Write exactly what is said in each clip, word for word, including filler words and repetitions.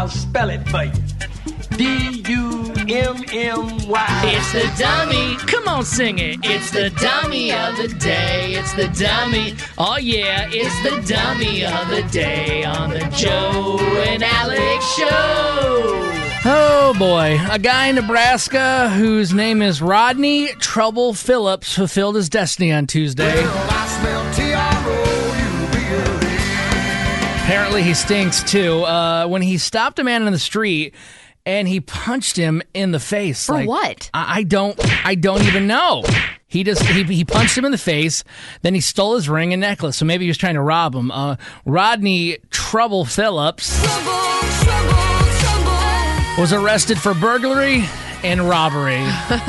I'll spell it for you. D U M M Y. It's the dummy. Come on, sing it. It's the dummy of the day. It's the dummy. Oh, yeah, it's the dummy of the day on the Joe and Alex Show. Oh, boy. A guy in Nebraska whose name is Rodney Trouble Phillips fulfilled his destiny on Tuesday. Apparently he stinks, too. Uh, when he stopped a man in the street and he punched him in the face. For like, what? I, I don't I don't even know. He just he, he punched him in the face, then he stole his ring and necklace. So maybe he was trying to rob him. Uh, Rodney Trouble Phillips trouble, trouble, trouble. was arrested for burglary and robbery.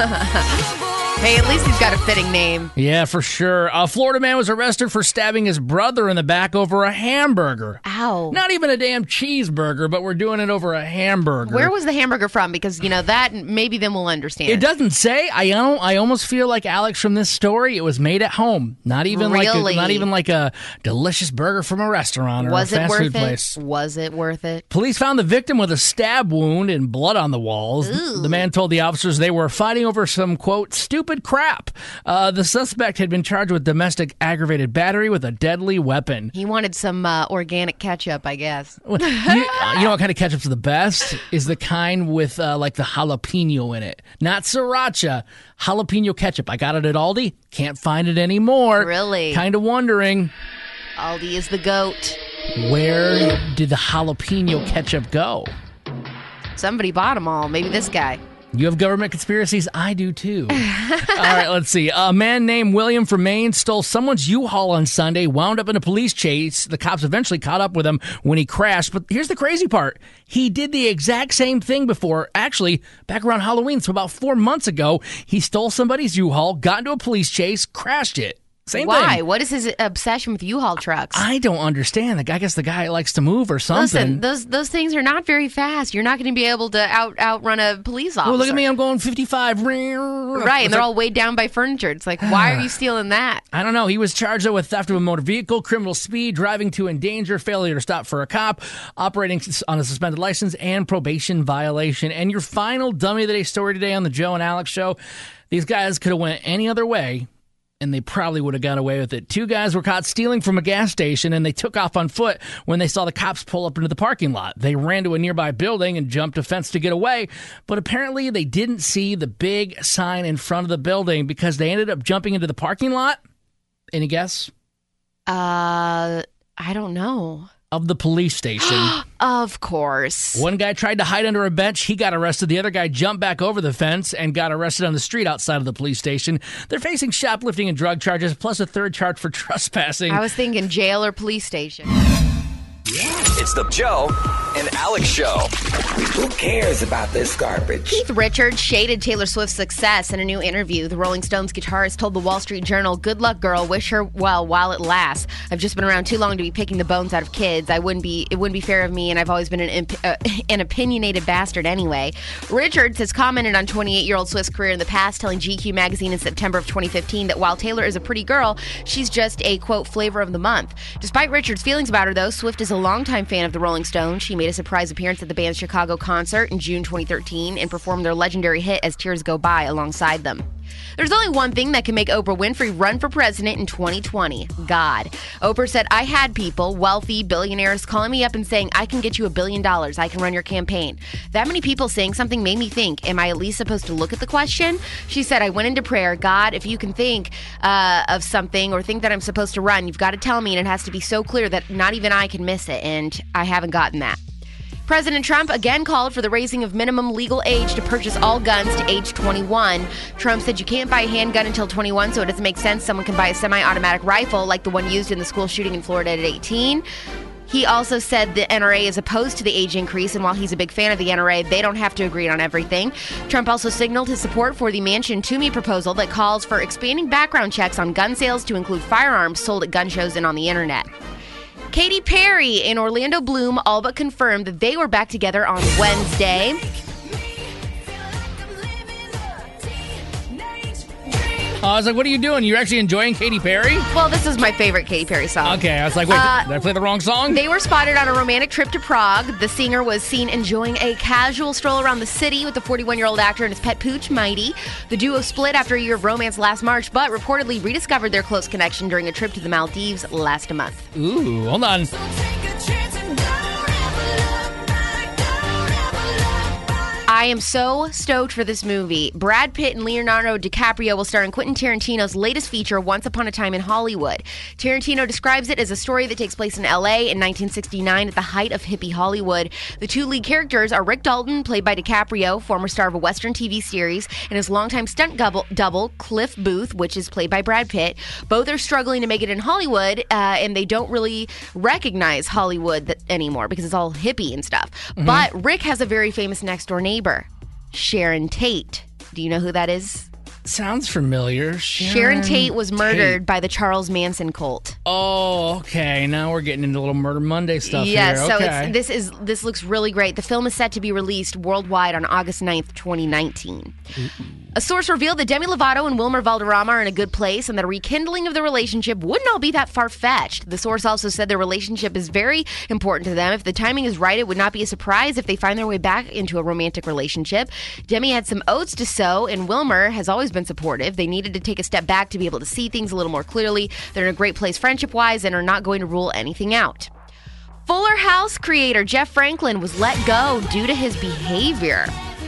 Hey, at least he's got a fitting name. Yeah, for sure. A Florida man was arrested for stabbing his brother in the back over a hamburger. Ow. Not even a damn cheeseburger, but we're doing it over a hamburger. Where was the hamburger from? Because, you know, that, maybe then we'll understand. It doesn't say. I don't, I almost feel like Alex from this story. It was made at home. Not even really? like a, not even like a delicious burger from a restaurant or was a fast it worth food it? place. Was it worth it? Police found the victim with a stab wound and blood on the walls. Ooh. The man told the officers they were fighting over some, quote, stupid crap. Uh, the suspect had been charged with domestic aggravated battery with a deadly weapon. He wanted some uh, organic ketchup, I guess. you, uh, you know what kind of ketchup's the best? Is the kind with uh, like the jalapeno in it. Not sriracha, jalapeno ketchup. I got it at Aldi. Can't find it anymore. Really? Kind of wondering. Aldi is the GOAT. Where did the jalapeno ketchup go? Somebody bought them all. Maybe this guy. You have government conspiracies? I do too. All right, let's see. A man named William from Maine stole someone's U-Haul on Sunday, wound up in a police chase. The cops eventually caught up with him when he crashed. But here's the crazy part. He did the exact same thing before. Actually, back around Halloween, so about four months ago, he stole somebody's U-Haul, got into a police chase, crashed it. Same Why? thing. What is his obsession with U-Haul trucks? I don't understand. The, I guess the guy likes to move or something. Listen, those those things are not very fast. You're not going to be able to out outrun a police officer. Oh, look at me. I'm going fifty-five. Right, and they're all weighed down by furniture. It's like, why are you stealing that? I don't know. He was charged with theft of a motor vehicle, criminal speed, driving to endanger, failure to stop for a cop, operating on a suspended license, and probation violation. And your final dummy of the day story today on the Joe and Alex Show. These guys could have went any other way, and they probably would have got away with it. Two guys were caught stealing from a gas station, and they took off on foot when they saw the cops pull up into the parking lot. They ran to a nearby building and jumped a fence to get away, but apparently they didn't see the big sign in front of the building because they ended up jumping into the parking lot. Any guess? Uh, I don't know. Of the police station. Of course. One guy tried to hide under a bench. He got arrested. The other guy jumped back over the fence and got arrested on the street outside of the police station. They're facing shoplifting and drug charges, plus a third charge for trespassing. I was thinking jail or police station. It's the Joe and Alex Show. Who cares about this garbage? Keith Richards shaded Taylor Swift's success in a new interview. The Rolling Stones guitarist told the Wall Street Journal, "Good luck, girl. Wish her well while it lasts. I've just been around too long to be picking the bones out of kids. I wouldn't be. It wouldn't be fair of me, and I've always been an, imp- uh, an opinionated bastard anyway." Richards has commented on twenty-eight-year-old Swift's career in the past, telling G Q magazine in September of twenty fifteen that while Taylor is a pretty girl, she's just a, quote, flavor of the month. Despite Richards' feelings about her, though, Swift is a longtime fan of the Rolling Stones. She made a surprise appearance at the band's Chicago concert in June twenty thirteen and performed their legendary hit As Tears Go By alongside them. There's only one thing that can make Oprah Winfrey run for president in twenty twenty. God. Oprah said, "I had people, wealthy billionaires, calling me up and saying, I can get you a billion dollars. I can run your campaign. That many people saying something made me think, am I at least supposed to look at the question?" She said, "I went into prayer. God, if you can think uh, of something or think that I'm supposed to run, you've got to tell me, and it has to be so clear that not even I can miss it." And I haven't gotten that. President Trump again called for the raising of minimum legal age to purchase all guns to age twenty-one. Trump said you can't buy a handgun until twenty-one, so it doesn't make sense someone can buy a semi-automatic rifle like the one used in the school shooting in Florida at eighteen. He also said the N R A is opposed to the age increase, and while he's a big fan of the N R A, they don't have to agree on everything. Trump also signaled his support for the Manchin-Toomey proposal that calls for expanding background checks on gun sales to include firearms sold at gun shows and on the internet. Katy Perry and Orlando Bloom all but confirmed that they were back together on Wednesday. I was like, what are you doing? You're actually enjoying Katy Perry? Well, this is my favorite Katy Perry song. Okay, I was like, wait, Uh, did I play the wrong song? They were spotted on a romantic trip to Prague. The singer was seen enjoying a casual stroll around the city with the forty-one-year-old actor and his pet pooch, Mighty. The duo split after a year of romance last March, but reportedly rediscovered their close connection during a trip to the Maldives last month. Ooh, hold on. I am so stoked for this movie. Brad Pitt and Leonardo DiCaprio will star in Quentin Tarantino's latest feature, Once Upon a Time in Hollywood. Tarantino describes it as a story that takes place in L A in nineteen sixty-nine at the height of hippie Hollywood. The two lead characters are Rick Dalton, played by DiCaprio, former star of a Western T V series, and his longtime stunt double, double Cliff Booth, which is played by Brad Pitt. Both are struggling to make it in Hollywood, uh, and they don't really recognize Hollywood th- anymore because it's all hippie and stuff. Mm-hmm. But Rick has a very famous next-door neighbor, Sharon Tate. Do you know who that is? Sounds familiar. Sharon, Sharon Tate was murdered Tate. by the Charles Manson cult. Oh, okay. Now we're getting into a little Murder Monday stuff Yes, here. so Okay. it's, this is this looks really great. The film is set to be released worldwide on August ninth, twenty nineteen. A source revealed that Demi Lovato and Wilmer Valderrama are in a good place and that a rekindling of the relationship wouldn't all be that far-fetched. The source also said their relationship is very important to them. If the timing is right, it would not be a surprise if they find their way back into a romantic relationship. Demi had some oats to sow, and Wilmer has always been supportive. They needed to take a step back to be able to see things a little more clearly. They're in a great place friendship-wise and are not going to rule anything out. Fuller House creator Jeff Franklin was let go due to his behavior.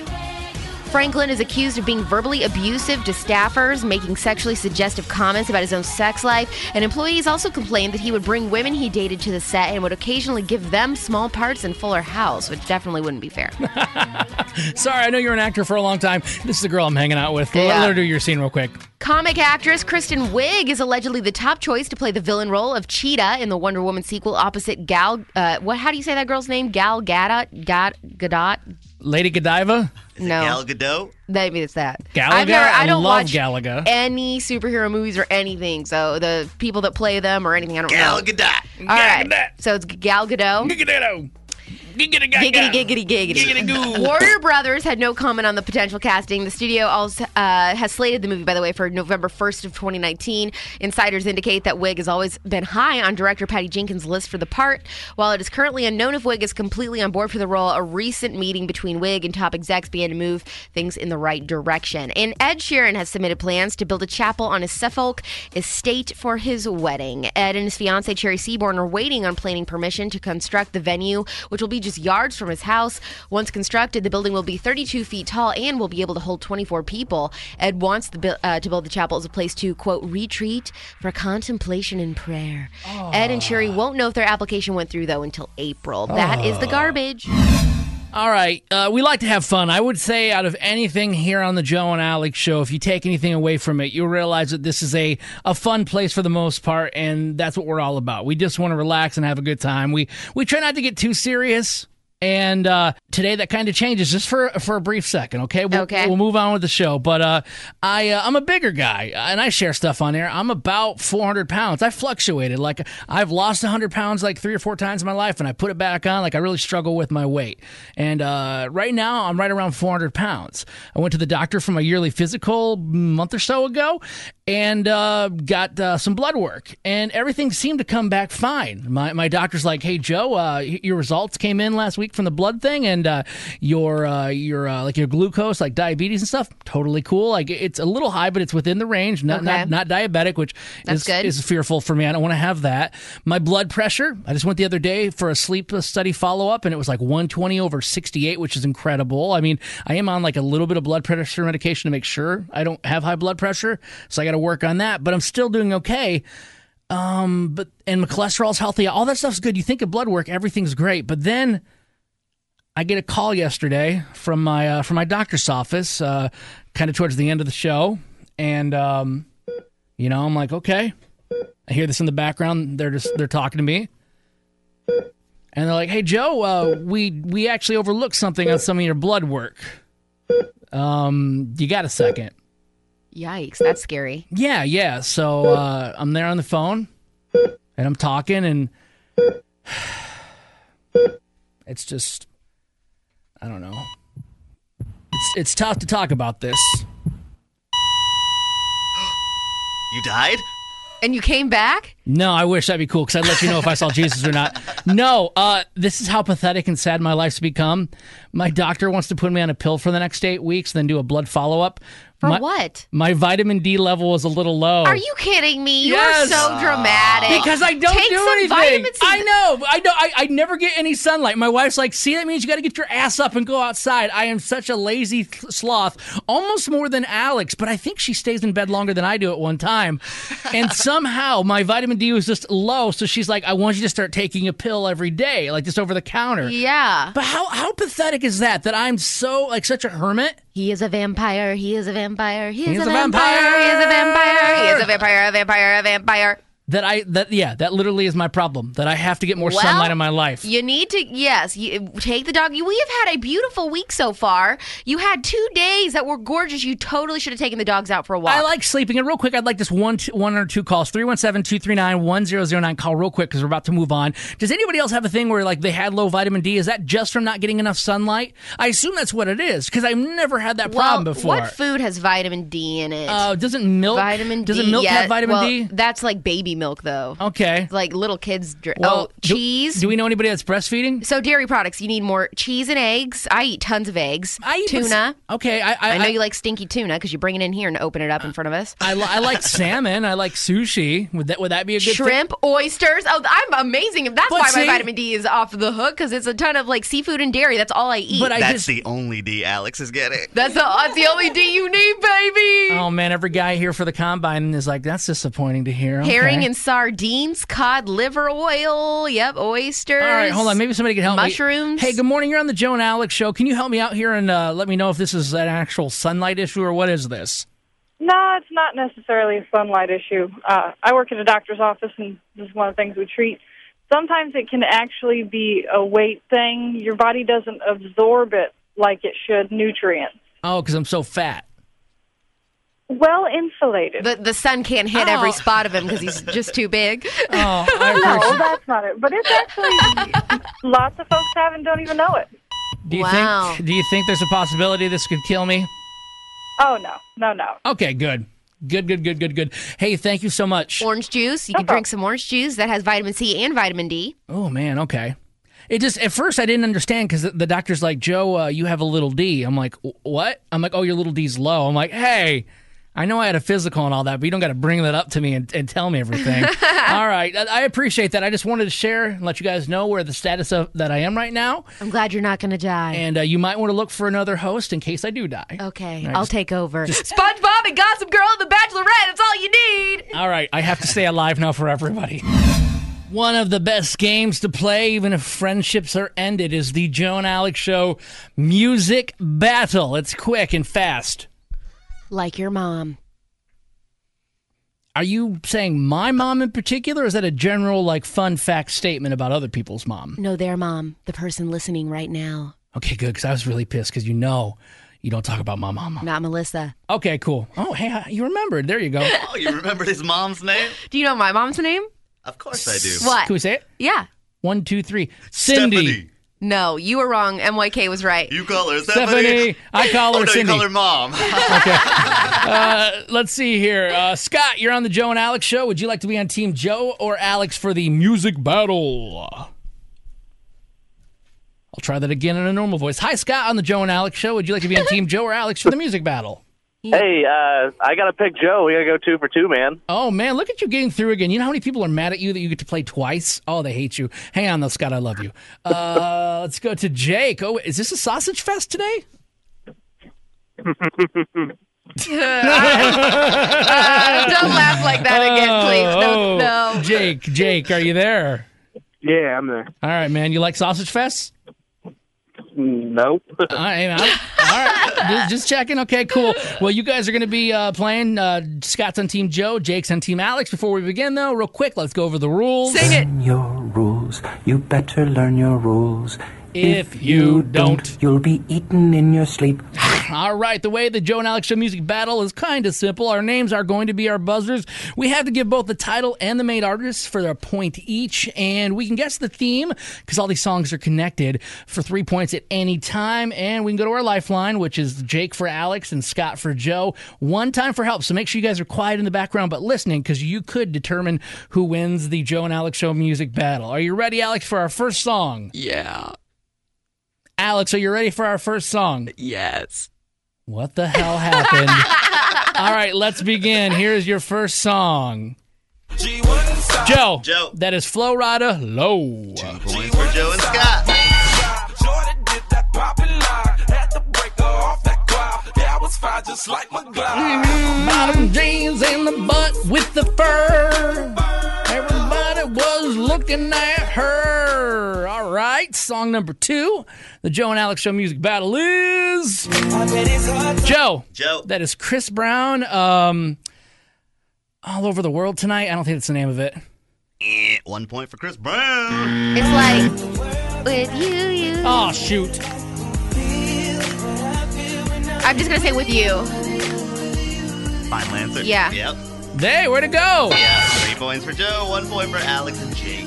Franklin is accused of being verbally abusive to staffers, making sexually suggestive comments about his own sex life, and employees also complained that he would bring women he dated to the set and would occasionally give them small parts in Fuller House, which definitely wouldn't be fair. Sorry, I know you're an actor for a long time. This is the girl I'm hanging out with. Let, Yeah. let her do your scene real quick. Comic actress Kristen Wiig is allegedly the top choice to play the villain role of Cheetah in the Wonder Woman sequel opposite Gal. Uh, what? How do you say that girl's name? Gal Gadot? Gad Gadot? Lady Godiva? No. Gal Gadot? Maybe it's that. Galaga? I've never, I I don't love watch Galaga. any superhero movies or anything. So the people that play them or anything, I don't Gal know. Gadot. All right. Gadot. So it's Gal Gadot. Giggity Giggity Giggity, giggity, giggity. Giggity goo. Warner Brothers had no comment on the potential casting. The studio also uh, has slated the movie, by the way, for November first of twenty nineteen. Insiders indicate that Wiig has always been high on director Patty Jenkins' list for the part. While it is currently unknown if Wiig is completely on board for the role, a recent meeting between Wiig and top execs began to move things in the right direction. And Ed Sheeran has submitted plans to build a chapel on his Suffolk estate for his wedding. Ed and his fiancée Cherry Seaborn are waiting on planning permission to construct the venue, which will be just yards from his house. Once constructed, the building will be thirty-two feet tall and will be able to hold twenty-four people. Ed wants the, bu- uh, to build the chapel as a place to, quote, retreat for contemplation and prayer. Oh. Ed and Sherry won't know if their application went through, though, until April. Oh. That is the garbage. All right. Uh, we like to have fun. I would say out of anything here on the Joe and Alex show, if you take anything away from it, you'll realize that this is a, a fun place for the most part, and that's what we're all about. We just want to relax and have a good time. We, we try not to get too serious. And uh, today that kind of changes just for for a brief second, okay? We'll, okay. We'll move on with the show. But uh, I, uh, I'm a bigger guy, and I share stuff on there. I'm about four hundred pounds. I fluctuated. Like, I've lost one hundred pounds like three or four times in my life, and I put it back on. Like, I really struggle with my weight. And uh, right now, I'm right around four hundred pounds. I went to the doctor for my yearly physical a month or so ago, and uh, got uh, some blood work. And everything seemed to come back fine. My, my doctor's like, hey, Joe, uh, your results came in last week from the blood thing, and uh, your uh, your uh, like your glucose, like diabetes and stuff, totally cool. Like, it's a little high, but it's within the range. Not okay. not, not diabetic, which That's is good. is fearful for me. I don't want to have that. My blood pressure. I just went the other day for a sleep study follow up, and it was like one twenty over sixty-eight, which is incredible. I mean, I am on like a little bit of blood pressure medication to make sure I don't have high blood pressure, so I got to work on that. But I'm still doing okay. Um, but and my cholesterol's healthy. All that stuff's good. You think of blood work, everything's great, but then I get a call yesterday from my uh, from my doctor's office, uh, kind of towards the end of the show, and um, you know, I'm like, okay. I hear this in the background. They're just they're talking to me, and they're like, "Hey, Joe, uh, we we actually overlooked something on some of your blood work. Um, you got a second?" Yikes, that's scary. Yeah, yeah. So uh, I'm there on the phone, and I'm talking, and it's just. I don't know. It's it's tough to talk about this. You died? And you came back? No, I wish that'd be cool because I'd let you know if I saw Jesus or not. No, uh, this is how pathetic and sad my life's become. My doctor wants to put me on a pill for the next eight weeks, then do a blood follow-up. For my, what? My vitamin D level was a little low. Are you kidding me? You Yes. are so dramatic. Because I don't Take do some anything. vitamin C. I know. I know. I, I never get any sunlight. My wife's like, see, that means you got to get your ass up and go outside. I am such a lazy th- sloth, almost more than Alex, but I think she stays in bed longer than I do at one time. And somehow my vitamin D was just low, so she's like, I want you to start taking a pill every day, like just over the counter. Yeah. But how how pathetic is that? That I'm so like such a hermit. He is a vampire. He is a vampire. He is, He is a, a vampire. vampire. He is a vampire. He is a vampire. A vampire. A vampire. That I that yeah, that literally is my problem. That I have to get more Well, sunlight in my life. You need to, yes, you, take the dog. We have had a beautiful week so far. You had two days that were gorgeous. You totally should have taken the dogs out for a walk. I like sleeping. And real quick, I'd like just one, two, one or two calls. three one seven, two three nine, one zero zero nine. Call real quick because we're about to move on. Does anybody else have a thing where like they had low vitamin D? Is that just from not getting enough sunlight? I assume that's what it is because I've never had that problem well, before. What food has vitamin D in it? Uh, doesn't milk? vitamin Does D. it milk yeah, have vitamin well, D? That's like baby milk, though. Okay. Like little kids drink. Well, oh, do- cheese. Do we know anybody that's breastfeeding? So dairy products, you need more cheese and eggs. I eat tons of eggs. I eat Tuna. Okay, I I, I know I, you like stinky tuna because you bring it in here and open it up in front of us. I, li- I like salmon. I like sushi. Would that would that be a good thing? Shrimp, oysters. Oh, I'm amazing. That's But why see- my vitamin D is off the hook because it's a ton of like seafood and dairy. That's all I eat. But I That's just the only D Alex is getting. that's, the, that's the only D you need, baby. oh man, every guy here for the combine is like that's disappointing to hear. Okay. Herring and sardines, cod liver oil. Yep, oysters. All right, hold on. Maybe somebody can help Mushrooms. me. Hey, good morning. You're on the Joe and Alex show. Can you help me out here and uh, let me know if this is an actual sunlight issue or what is this? No, it's not necessarily a sunlight issue. Uh, I work in a doctor's office, and this is one of the things we treat. Sometimes it can actually be a weight thing. Your body doesn't absorb it like it should, nutrients. Oh, because I'm so fat. Well insulated. The, the sun can't hit Oh. every spot of him because he's just too big. Oh, I no, appreciate- that's not it. But it's actually, lots of folks have and don't even know it. do you Wow. think? Do you think there's a possibility this could kill me? Oh, no, no, no. Okay, good, good, good, good, good, good. Hey, thank you so much. Orange juice. You can drink some orange juice that has vitamin C and vitamin D. Oh man, okay. It just at first I didn't understand because the, the doctor's like, Joe, uh, you have a little D. I'm like, "Wh- what? I'm like, oh, your little D's low. I'm like, hey. I know I had a physical and all that, but you don't got to bring that up to me and, and tell me everything. All right. I, I appreciate that. I just wanted to share and let you guys know where the status of that I am right now. I'm glad you're not going to die. And uh, you might want to look for another host in case I do die. Okay, right, I'll just- take over. SpongeBob and Gossip Girl and The Bachelorette. That's all you need. All right. I have to stay alive now for everybody. One of the best games to play, even if friendships are ended, is the Joe and Alex Show Music Battle. It's quick and fast. Like your mom. Are you saying my mom in particular, or is that a general, like, fun fact statement about other people's mom? No, their mom. The person listening right now. Okay, good, because I was really pissed, because you know you don't talk about my mama. Not Melissa. Okay, cool. Oh, hey, you remembered. There you go. Oh, you remembered his mom's name? Do you know my mom's name? Of course I do. What? Can we say it? Yeah. One, two, three. Cindy. Stephanie. No, you were wrong. M Y K was right. You call her Stephanie. Stephanie. I call her oh, no, Cindy. you call her mom. Okay. Uh, let's see here. Uh, Scott, you're on the Joe and Alex Show. Would you like to be on Team Joe or Alex for the music battle? I'll try that again in a normal voice. Hi, Scott, on the Joe and Alex Show. Would you like to be on Team Joe or Alex for the music battle? Hey, uh, I got to pick Joe. We got to go two for two, man. Oh, man, look at you getting through again. You know how many people are mad at you that you get to play twice? Oh, they hate you. Hang on, though, Scott. I love you. Uh, let's go to Jake. Oh, is this a sausage fest today? Uh, don't laugh like that again, please. No, Oh, no. Jake, Jake, are you there? Yeah, I'm there. All right, man. You like sausage fests? Nope. All right, man. All right. Just, just checking. Okay, cool. Well, you guys are going to be uh, playing. Uh, Scott's on Team Joe, Jake's on Team Alex. Before we begin, though, real quick, let's go over the rules. Sing it. Learn your rules. You better learn your rules. If you don't, you'll be eaten in your sleep. All right, the way the Joe and Alex Show music battle is kind of simple. Our names are going to be our buzzers. We have to give both the title and the main artist for a point each, and we can guess the theme because all these songs are connected for three points at any time. And we can go to our lifeline, which is Jake for Alex and Scott for Joe. One time for help, so make sure you guys are quiet in the background but listening because you could determine who wins the Joe and Alex Show music battle. Are you ready, Alex, for our first song? Yeah. Alex, are you ready for our first song? Yes. What the hell happened? All right, let's begin. Here's your first song. Joe. Joe. That is Flo Rida, Low. Two points for Joe and Scott. Bottom jeans in the butt with the fur. Everybody was looking at her. All right, song number two. The Joe and Alex Show music battle is Joe. Joe. That is Chris Brown. Um, all over the world tonight. I don't think that's the name of it. Eh, One point for Chris Brown. It's like with you, you. Oh shoot! I'm just gonna say with you. Final answer. Yeah. Yep. Hey, where to go? Yeah. Three points for Joe. One point for Alex and Jake.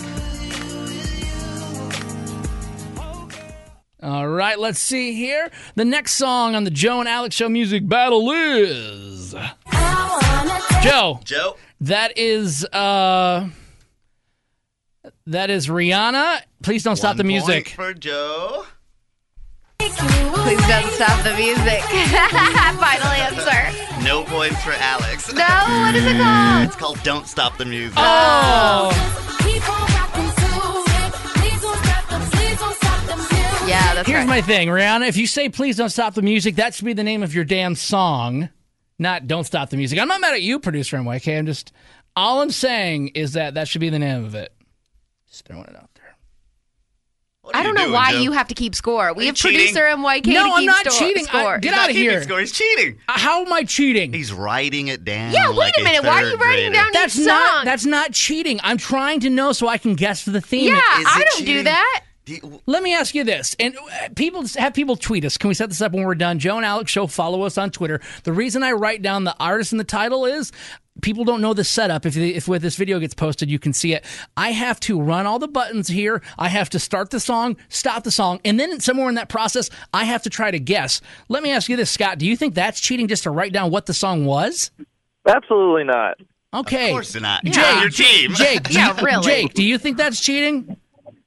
All right, let's see here. The next song on the Joe and Alex Show music battle is Joe. Joe. That is uh, that is Rihanna. Please don't stop One the music. point for Joe. Please don't stop the music. Final answer. No points for Alex. No, what is it called? It's called Don't Stop the Music. Oh. Yeah, that's Here's right. my thing, Rihanna. If you say "Please don't stop the music," that should be the name of your damn song, not "Don't stop the music." I'm not mad at you, producer M Y K. I'm just all I'm saying is that that should be the name of it. Just throwing it out there. What are I don't you know doing, why Joe? you have to keep score. We you have cheating? producer M Y K No, to keep I'm not sto- cheating. I- score. get He's out not of keeping here. Score. He's cheating. Uh, How am I cheating? He's writing it down. Yeah, wait like a minute. Why are you third writing grader. down That's each not song? that's not cheating. I'm trying to know so I can guess the theme. yeah, Is I it don't do cheating? that. Do you- Let me ask you this, and uh, people have people tweet us. Can we set this up when we're done? Joe and Alex Show. Follow us on Twitter. The reason I write down the artist and the title is people don't know the setup. If if when this video gets posted, you can see it. I have to run all the buttons here. I have to start the song, stop the song, and then somewhere in that process, I have to try to guess. Let me ask you this, Scott. Do you think that's cheating just to write down what the song was? Absolutely not. Okay. Of course not. Jake, You're on your team. Jake, do Yeah, you- really. Jake, do you think that's cheating?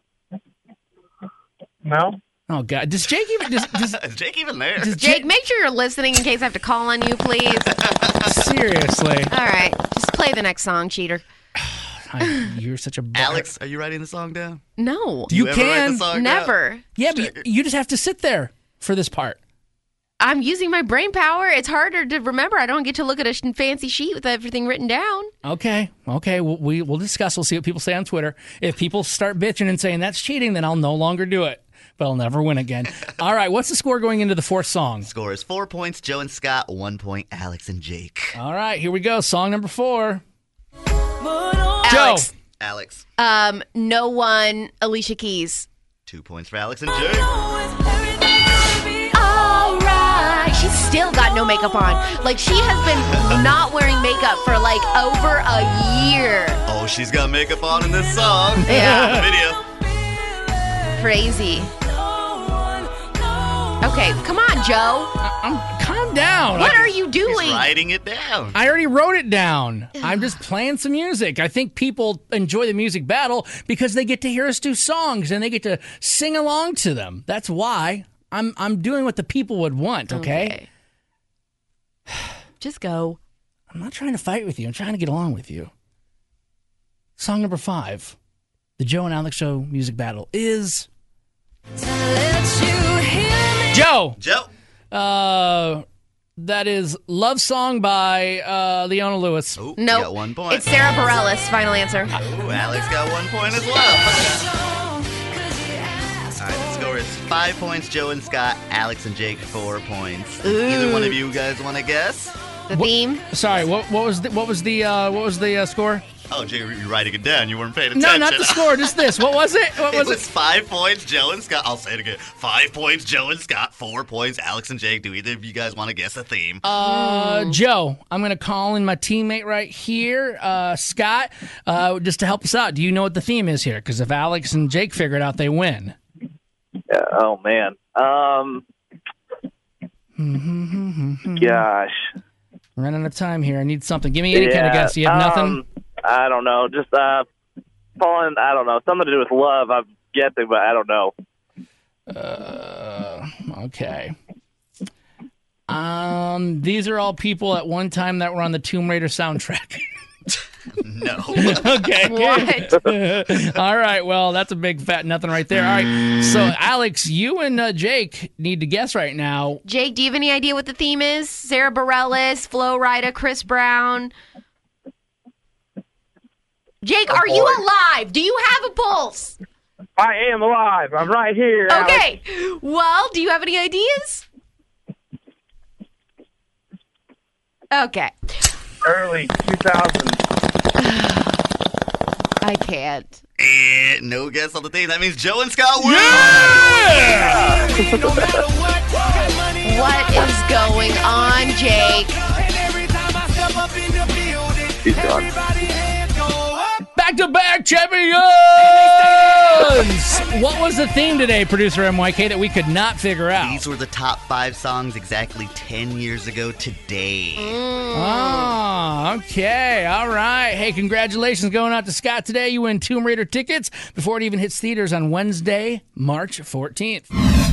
No? Oh God, does Jake even does, does, Is Jake even there? does Jake, make sure you're listening in case I have to call on you, please. seriously? All right, just play the next song, cheater. I, you're such a butt- Alex, are you writing the song down? No, You ever write can. the song down? never. Yeah, but you, you just have to sit there for this part. I'm using my brain power. It's harder to remember. I don't get to look at a sh- fancy sheet with everything written down. Okay, okay, we'll, we, we'll discuss. We'll see what people say on Twitter. If people start bitching and saying that's cheating, then I'll no longer do it. But I'll never win again. All right, what's the score going into the fourth song? Score is four points, Joe and Scott. One point, Alex and Jake. All right, here we go. Song number four. Alex, Joe. Alex, um, no one, Alicia Keys. two points for Alex and Jake. All right. She's still got no makeup on. Like, she has been not wearing makeup for, like, over a year. Oh, she's got makeup on in this song. Yeah. The video. Crazy. Okay, come on, Joe. I'm, calm down. What I, are you doing? He's writing it down. I already wrote it down. I'm just playing some music. I think people enjoy the music battle because they get to hear us do songs and they get to sing along to them. That's why I'm I'm doing what the people would want, okay? Okay. Just go. I'm not trying to fight with you. I'm trying to get along with you. Song number five, the Joe and Alex Show music battle is Joe. Joe. Uh, that is Love Song by uh, Leona Lewis. Oh, No, you got one point. it's Sarah Bareilles. Final answer. Ooh, Alex got one point as well. All right, the score is five points, Joe and Scott. Alex and Jake, four points. Either one of you guys want to guess? The theme. Sorry, what what was the what was the uh, what was the uh, score? Oh, Jay, you're writing it down. You weren't paying No, attention. not the score, just this. What was it? What It was was it? five points, Joe and Scott. I'll say it again. Five points, Joe and Scott. Four points, Alex and Jake. Do either of you guys want to guess a theme? Uh, Joe, I'm going to call in my teammate right here, uh, Scott, uh, just to help us out. Do you know what the theme is here? Because if Alex and Jake figure it out, they win. Uh, oh, man. Um, gosh. Running out of time here. I need something. Give me any kind of guess. You have nothing? Um, I don't know. Just uh, falling, I don't know. Something to do with love. I'm guessing, but I don't know. Uh, okay. Um, these are all people at one time that were on the Tomb Raider soundtrack. No. Okay. What? All right. Well, that's a big fat nothing right there. All right. So, Alex, you and uh, Jake need to guess right now. Jake, do you have any idea what the theme is? Sarah Bareilles, Flo Rida, Chris Brown. Jake, are you alive? Do you have a pulse? I am alive. I'm right here. Okay. Well, do you have any ideas? Okay. Early two thousands. I can't. Eh, no guess on the theme. That means Joe and Scott win. What is going on, Jake? He's gone. Back-to-back champions! What was the theme today, producer M Y K, that we could not figure out? These were the top five songs exactly ten years ago today. Oh, okay. All right. Hey, congratulations going out to Scott today. You win Tomb Raider tickets before it even hits theaters on Wednesday, March fourteenth.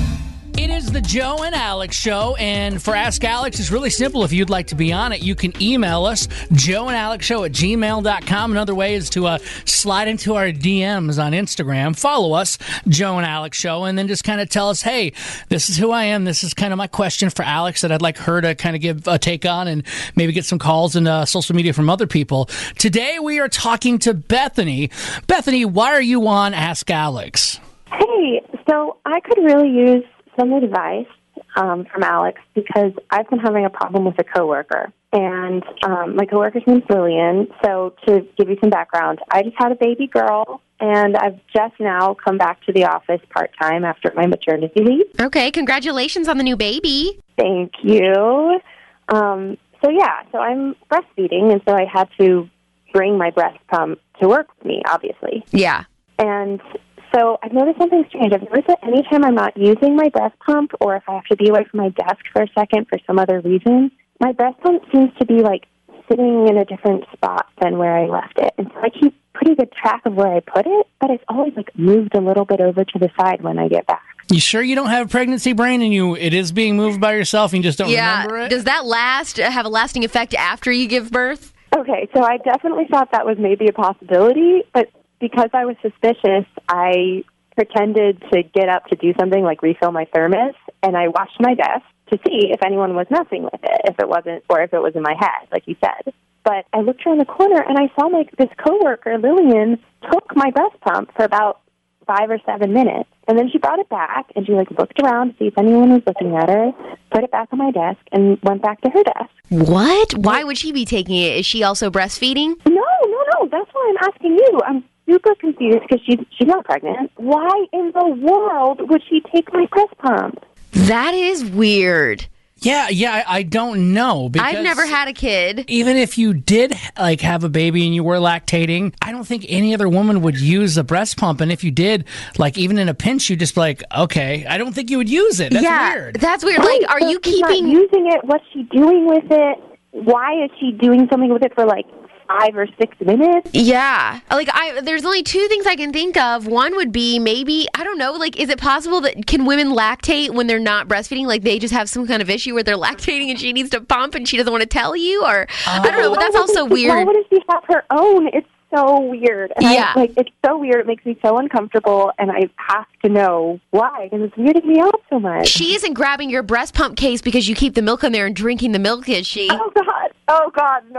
It is the Joe and Alex show, and for Ask Alex, it's really simple. If you'd like to be on it, you can email us, joe and alex show at gmail dot com. Another way is to uh, slide into our D Ms on Instagram. Follow us, Joe and Alex show, and then just kind of tell us, hey, this is who I am. This is kind of my question for Alex that I'd like her to kind of give a take on and maybe get some calls and uh, social media from other people. Today, we are talking to Bethany. Bethany, why are you on Ask Alex? Hey, so I could really use some advice um, from Alex because I've been having a problem with a coworker, and um, my coworker's name's Lillian. So to give you some background, I just had a baby girl, and I've just now come back to the office part-time after my maternity leave. Okay, congratulations on the new baby. Thank you. Um, so yeah, so I'm breastfeeding, and so I had to bring my breast pump to work with me, obviously. Yeah. And so I've noticed something strange. I've noticed that anytime I'm not using my breast pump, or if I have to be away from my desk for a second for some other reason, my breast pump seems to be, like, sitting in a different spot than where I left it. And so I keep pretty good track of where I put it, but it's always, like, moved a little bit over to the side when I get back. You sure you don't have a pregnancy brain and you it is being moved by yourself and you just don't yeah. remember it? Does that last, have a lasting effect after you give birth? Okay, so I definitely thought that was maybe a possibility, but because I was suspicious, I pretended to get up to do something like refill my thermos, and I watched my desk to see if anyone was messing with it, if it wasn't, or if it was in my head, like you said. But I looked around the corner, and I saw like this coworker, Lillian, took my breast pump for about five or seven minutes, and then she brought it back, and she like looked around to see if anyone was looking at her, put it back on my desk, and went back to her desk. What? Why would she be taking it? Is she also breastfeeding? No, no, no. That's why I'm asking you. I'm super confused because she's, she's not pregnant. Why in the world would she take my breast pump? That is weird. Yeah, yeah, I, I don't know. Because I've never had a kid. Even if you did like have a baby and you were lactating, I don't think any other woman would use a breast pump. And if you did, like even in a pinch, you'd just be like, okay, I don't think you would use it. That's yeah, weird. That's weird. Right, Like, are so you she's not keeping using it? What's she doing with it? Why is she doing something with it for like five or six minutes? Yeah. Like, I there's only two things I can think of. One would be maybe, I don't know, like, is it possible that can women lactate when they're not breastfeeding? Like, they just have some kind of issue where they're lactating and she needs to pump and she doesn't want to tell you? Or, uh, I don't know, but that's also she, weird. Why wouldn't she have her own? It's so weird. And Yeah. I, like, it's so weird. It makes me so uncomfortable, and I have to know why, because it's weirding me out so much. She isn't grabbing your breast pump case because you keep the milk in there and drinking the milk, is she? Oh, God. Oh, God, no.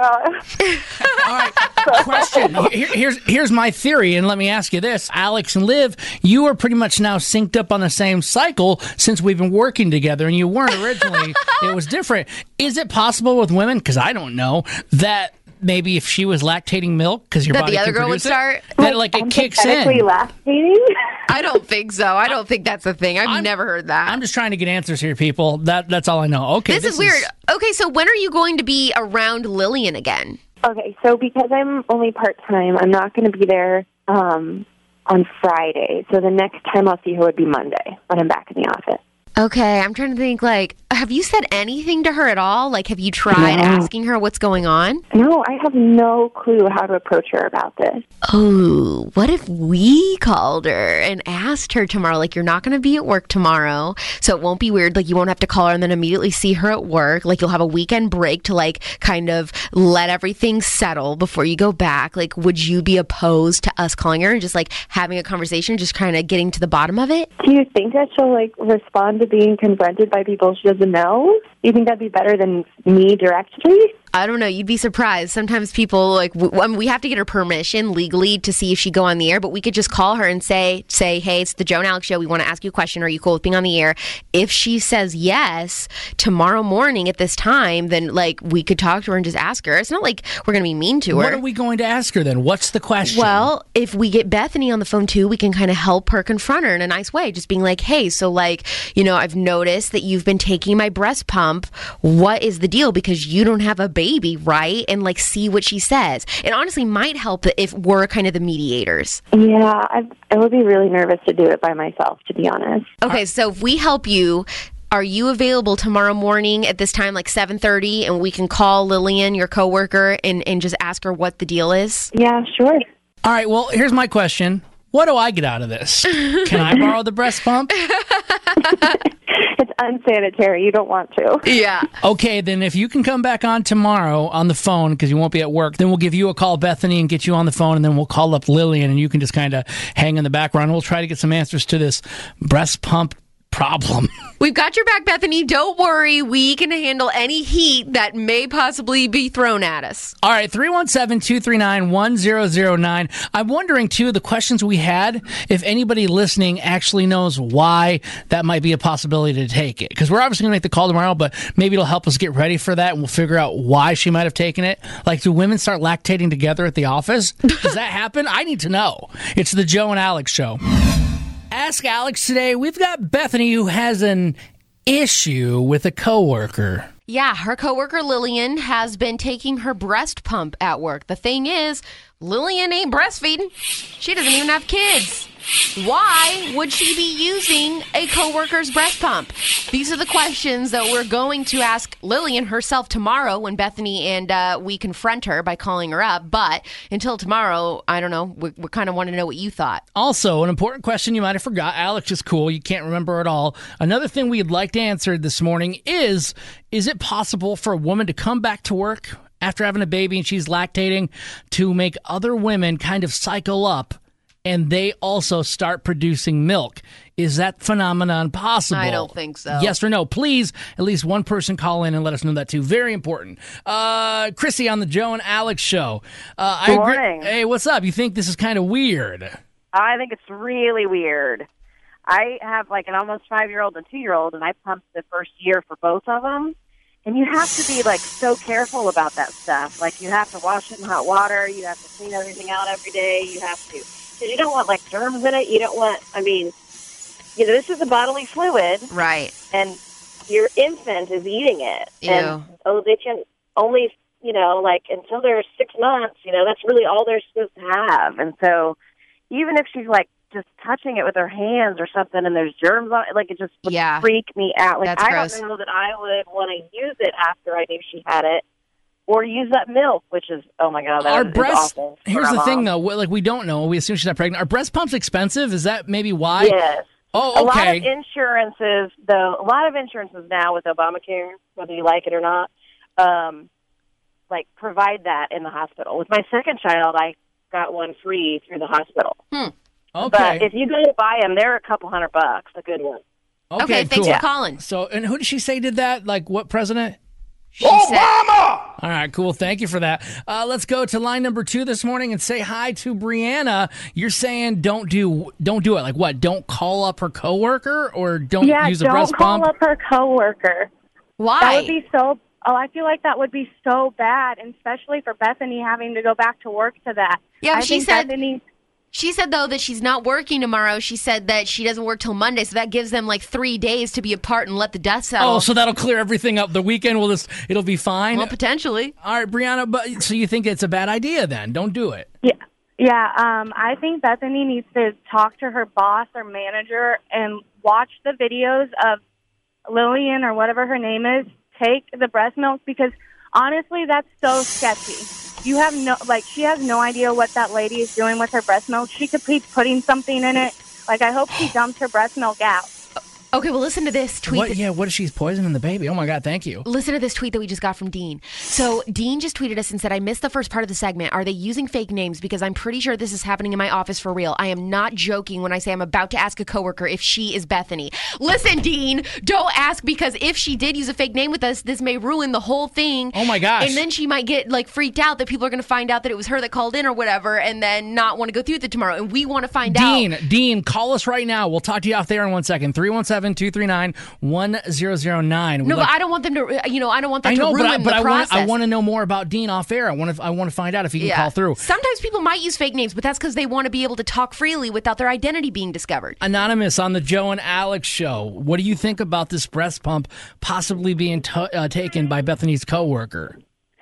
All right, question. Here, here's here's my theory, and let me ask you this. Alex and Liv, you are pretty much now synced up on the same cycle since we've been working together, and you weren't originally. It was different. Is it possible with women, because I don't know, that maybe if she was lactating milk, because your That body the other can girl would produce it, start? that like it kicks in. Empathetically lactating? I don't think so. I don't think that's a thing. I've never heard that. I'm just trying to get answers here, people. That That's all I know. Okay, this, is weird. Okay, so when are you going to be around Lillian again? Okay, so because I'm only part-time, I'm not going to be there um, on Friday. So the next time I'll see her would be Monday when I'm back in the office. Okay, I'm trying to think, like, have you said anything to her at all? Like, have you tried No. asking her what's going on? No, I have no clue how to approach her about this. Oh, what if we called her and asked her tomorrow? Like, you're not going to be at work tomorrow, so it won't be weird. Like, you won't have to call her and then immediately see her at work. Like, you'll have a weekend break to, like, kind of let everything settle before you go back. Like, would you be opposed to us calling her and just, like, having a conversation, just kind of getting to the bottom of it? Do you think that she'll, like, respond to being confronted by people she doesn't know? Do you think that'd be better than me directly? I don't know. You'd be surprised. Sometimes people, like, w- I mean, we have to get her permission legally to see if she go on the air, but we could just call her and say, say, hey, it's the Joe and Alex Show. We want to ask you a question. Are you cool with being on the air? If she says yes tomorrow morning at this time, then, like, we could talk to her and just ask her. It's not like we're going to be mean to her. What are we going to ask her then? What's the question? Well, if we get Bethany on the phone too, we can kind of help her confront her in a nice way. Just being like, hey, so, like, you know, I've noticed that you've been taking my breast pump. What is the deal? Because you don't have a baby, right? And, like, see what she says. It honestly might help if we're kind of the mediators. Yeah, I, I would be really nervous to do it by myself, to be honest. Okay, so if we help you, are you available tomorrow morning at this time, like seven thirty, and we can call Lillian, your coworker, and, and just ask her what the deal is? Yeah, sure. All right, well, here's my question. What do I get out of this? Can I borrow the breast pump? It's unsanitary. You don't want to. Yeah. Okay, then if you can come back on tomorrow on the phone because you won't be at work, then we'll give you a call, Bethany, and get you on the phone, and then we'll call up Lillian, and you can just kind of hang in the background. We'll try to get some answers to this breast pump problem. We've got your back, Bethany. Don't worry. We can handle any heat that may possibly be thrown at us. All right, three one seven, two three nine, one zero zero nine. I'm wondering, too, the questions we had, if anybody listening actually knows why that might be a possibility to take it. Because we're obviously going to make the call tomorrow, but maybe it'll help us get ready for that, and we'll figure out why she might have taken it. Like, do women start lactating together at the office? Does that happen? I need to know. It's the Joe and Alex Show. Ask Alex today. We've got Bethany who has an issue with a coworker. Yeah, her coworker Lillian has been taking her breast pump at work. The thing is, Lillian ain't breastfeeding. She doesn't even have kids. Why would she be using a coworker's breast pump? These are the questions that we're going to ask Lillian herself tomorrow when Bethany and uh, we confront her by calling her up. But until tomorrow, I don't know. We, we kind of want to know what you thought. Also, an important question you might have forgot. Alex is cool. You can't remember it all. Another thing we'd like to answer this morning is, is it possible for a woman to come back to work after having a baby and she's lactating to make other women kind of cycle up and they also start producing milk? Is that phenomenon possible? I don't think so. Yes or no? Please, at least one person call in and let us know that too. Very important. Uh, Chrissy on the Joe and Alex Show. Uh, I Good agree- morning. Hey, what's up? You think this is kind of weird? I think it's really weird. I have like an almost five-year-old and two-year-old, and I pumped the first year for both of them. And you have to be, like, so careful about that stuff. Like, you have to wash it in hot water. You have to clean everything out every day. You have to. Because you don't want, like, germs in it. You don't want, I mean, you know, this is a bodily fluid. Right. And your infant is eating it. Ew. And oh, they can only, you know, like, until they're six months, you know, that's really all they're supposed to have. And so even if she's, like, just touching it with her hands or something and there's germs on it, like, it just would Yeah. freak me out. Like, That's I gross. don't know that I would want to use it after I knew she had it, or use that milk, which is, oh my God, that Our is, is breast. awful. for Here's a the thing, mom. though. we- Like we don't know. We assume she's not pregnant. Are breast pumps expensive? Is that maybe why? Yes. Oh, A lot okay. of insurances, though, a lot of insurances now with Obamacare, whether you like it or not, um, like provide that in the hospital. With my second child, I got one free through the hospital. Hmm. Okay. But if you go to buy them, they're a couple hundred bucks, a good one. Okay, Okay, thanks cool. for calling. So, and who did she say did that? Like what president? She said, All right, cool. Thank you for that. Uh, let's go to line number two this morning and say hi to Brianna. You're saying don't do don't do it. Like what? Don't call up her coworker or don't yeah, use a don't breast call pump? up her coworker. why? That would be so Oh, I feel like that would be so bad, and especially for Bethany having to go back to work to that. Yeah, I she think said Bethany, she said though that she's not working tomorrow. She said that she doesn't work till Monday, so that gives them like three days to be apart and let the dust settle. Oh, so that'll clear everything up. The weekend will just it'll be fine. Well, potentially. All right, Brianna. But so you think it's a bad idea? Then don't do it. yeah, yeah. Um, I think Bethany needs to talk to her boss or manager and watch the videos of Lillian or whatever her name is take the breast milk, because honestly, that's so sketchy. You have no, like, she has no idea what that lady is doing with her breast milk. She could be putting something in it. Like, I hope she dumped her breast milk out. Okay, well, listen to this tweet. What? that- Yeah. What if she's poisoning the baby? Oh my God! Thank you. Listen to this tweet that we just got from Dean. So Dean just tweeted us and said, I missed the first part of the segment. Are they using fake names? Because I'm pretty sure this is happening in my office for real. I am not joking when I say I'm about to ask a coworker if she is Bethany. Listen, Dean, don't ask, because if she did use a fake name with us, this may ruin the whole thing. Oh my gosh. And then she might get like freaked out that people are going to find out that it was her that called in or whatever, and then not want to go through with it tomorrow. And we want to find Dean, out. Dean, call us right now. We'll talk to you off there in one second. three one seven, two three nine, one zero zero nine. No, but I don't want them to, you know, I don't want that I know, to but ruin I, but the I process. want I want to know more about Dean off air. I want to I want to find out if he can call through. Sometimes people might use fake names, but that's because they want to be able to talk freely without their identity being discovered. Anonymous on the Joe and Alex show. What do you think about this breast pump possibly being t- uh, taken by Bethany's coworker?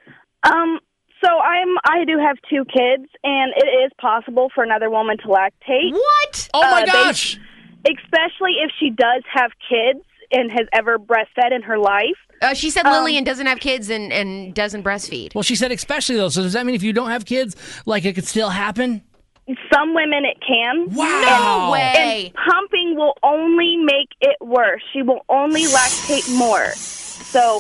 Um, so I'm I do have two kids, and it is possible for another woman to lactate. What? Oh my Uh, they- gosh! especially if she does have kids and has ever breastfed in her life. Uh, she said Um, Lillian doesn't have kids and, and doesn't breastfeed. Well, she said especially though. So does that mean if you don't have kids, like it could still happen? Some women it can. Wow. No way. And pumping will only make it worse. She will only lactate more. So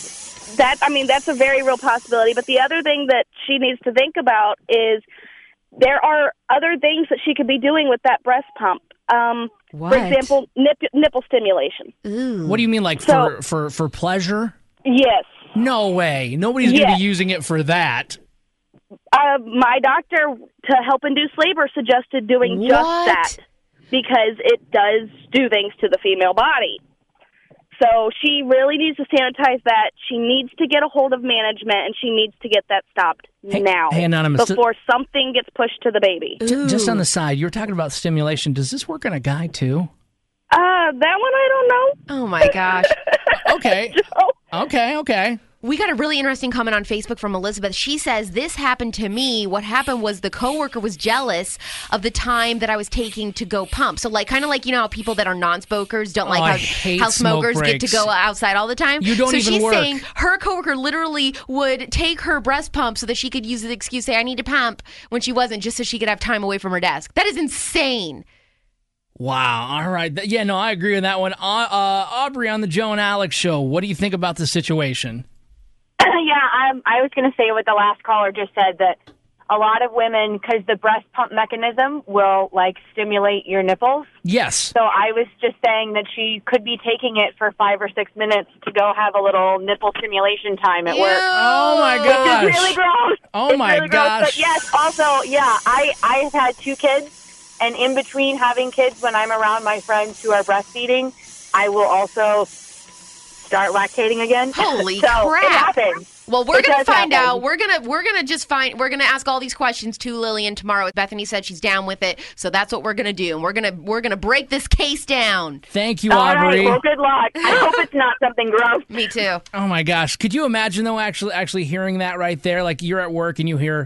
that, I mean, that's a very real possibility. But the other thing that she needs to think about is there are other things that she could be doing with that breast pump. Um, What? For example, nip, nipple stimulation. Ooh. What do you mean, like So- for, for, for pleasure? Yes. No way. Nobody's going to Yes. be using it for that. Uh, my doctor, to help induce labor, suggested doing What? just that because it does do things to the female body. So she really needs to sanitize that. She needs to get a hold of management, and she needs to get that stopped Hey- now hey, Anonymous, before something gets pushed to the baby. J- just on the side, you were talking about stimulation. Does this work on a guy too? Uh, that one I don't know. Oh my gosh. Okay. Okay, okay. We got a really interesting comment on Facebook from Elizabeth. She says, this happened to me. What happened was the coworker was jealous of the time that I was taking to go pump. So like, kind of like, you know, how people that are non-smokers don't Oh, like I how, hate how smoke smokers get to breaks. go outside all the time. You don't so even she's work. saying her coworker literally would take her breast pump so that she could use the excuse, say, I need to pump, when she wasn't, just so she could have time away from her desk. That is insane. Wow. All right. Th- Yeah, no, I agree with that one. Uh, uh, Aubrey on the Joe and Alex show. What do you think about the situation? yeah, um, I was going to say what the last caller just said, that a lot of women, because the breast pump mechanism will, like, stimulate your nipples. Yes. So I was just saying that she could be taking it for five or six minutes to go have a little nipple stimulation time at work. Oh, my gosh. Which is really gross. Oh, It's my really gross. gosh. But yes, also, yeah, I, I have had two kids, and in between having kids, when I'm around my friends who are breastfeeding, I will also start lactating again. Holy so crap. It happens. Well, we're It gonna does find happen. out. We're gonna we're gonna just find. We're gonna ask all these questions to Lillian tomorrow. Bethany said she's down with it, so that's what we're gonna do. And we're gonna we're gonna break this case down. Thank you, All Aubrey. right, well, good luck. I hope it's not something gross. Me too. Oh my gosh. Could you imagine though actually actually hearing that right there? Like you're at work and you hear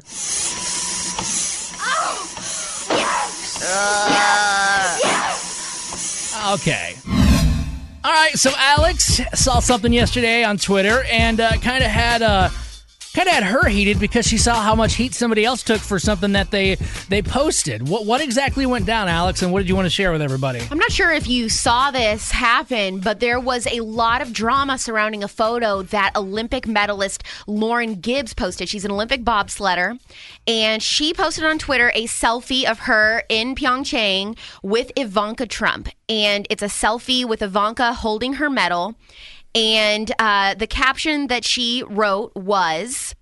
Okay. All right, so Alex saw something yesterday on Twitter and uh, kind of had uh, kind of had her heated because she saw how much heat somebody else took for something that they they posted. What what exactly went down, Alex, and what did you want to share with everybody? I'm not sure if you saw this happen, but there was a lot of drama surrounding a photo that Olympic medalist Lauren Gibbs posted. She's an Olympic bobsledder, and she posted on Twitter a selfie of her in Pyeongchang with Ivanka Trump. And it's a selfie with Ivanka holding her medal. And uh, the caption that she wrote was,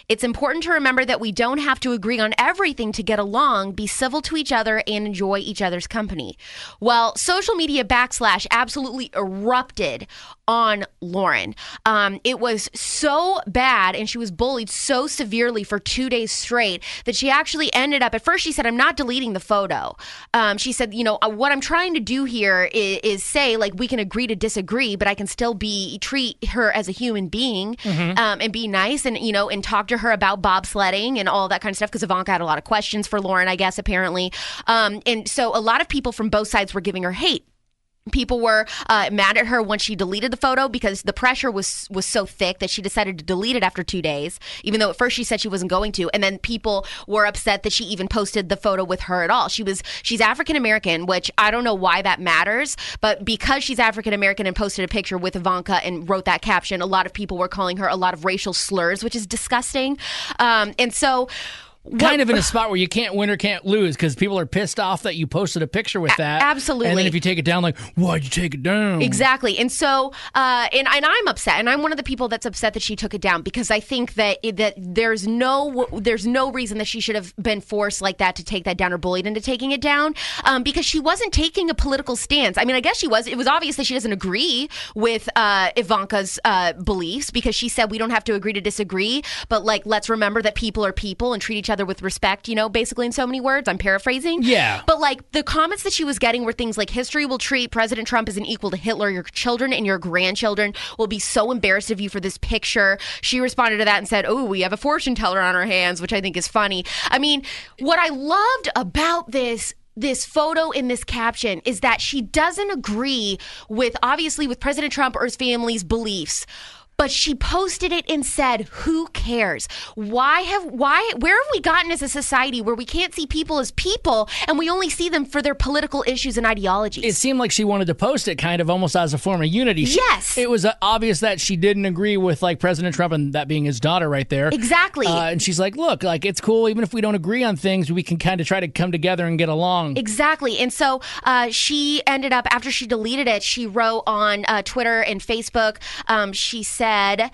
It's important to remember that we don't have to agree on everything to get along, be civil to each other, and enjoy each other's company. Well, social media backslash absolutely erupted on Lauren. Um, it was so bad, and she was bullied so severely for two days straight that she actually ended up, at first she said, I'm not deleting the photo. Um, she said, you know, what I'm trying to do here is, is say, like, we can agree to disagree, but I can still be, treat her as a human being, mm-hmm. um, and be nice and, you know, and talk to her about bobsledding and all that kind of stuff, because Ivanka had a lot of questions for Lauren, I guess, apparently. Um, and so a lot of people from both sides were giving her hate. People were uh, mad at her when she deleted the photo because the pressure was was so thick that she decided to delete it after two days, even though at first she said she wasn't going to. And then people were upset that she even posted the photo with her at all. She was she's African American, which I don't know why that matters, but because she's African American and posted a picture with Ivanka and wrote that caption, a lot of people were calling her a lot of racial slurs, which is disgusting. Um, and so. Kind of in a spot where you can't win or can't lose because people are pissed off that you posted a picture with that. A- absolutely. And then if you take it down, like, why'd you take it down? Exactly. And so, uh, and, and I'm upset. And I'm one of the people that's upset that she took it down because I think that that there's no there's no reason that she should have been forced like that to take that down or bullied into taking it down, um, because she wasn't taking a political stance. I mean, I guess she was. It was obvious that she doesn't agree with uh, Ivanka's uh, beliefs because she said we don't have to agree to disagree. But like, let's remember that people are people and treat each other with respect, you know, basically in so many words. I'm paraphrasing. Yeah. But like the comments that she was getting were things like history will treat President Trump as an equal to Hitler. Your children and your grandchildren will be so embarrassed of you for this picture. She responded to that and said, oh, we have a fortune teller on our hands, which I think is funny. I mean, what I loved about this this photo in this caption is that she doesn't agree with, obviously, with President Trump or his family's beliefs. But she posted it and said, who cares? Why have, why, where have we gotten as a society where we can't see people as people and we only see them for their political issues and ideologies? It seemed like she wanted to post it kind of almost as a form of unity. She, yes. It was uh, obvious that she didn't agree with like President Trump and that being his daughter right there. Exactly. Uh, and she's like, look, like it's cool. Even if we don't agree on things, we can kind of try to come together and get along. Exactly. And so uh, she ended up, after she deleted it, she wrote on uh, Twitter and Facebook, um, she said, said,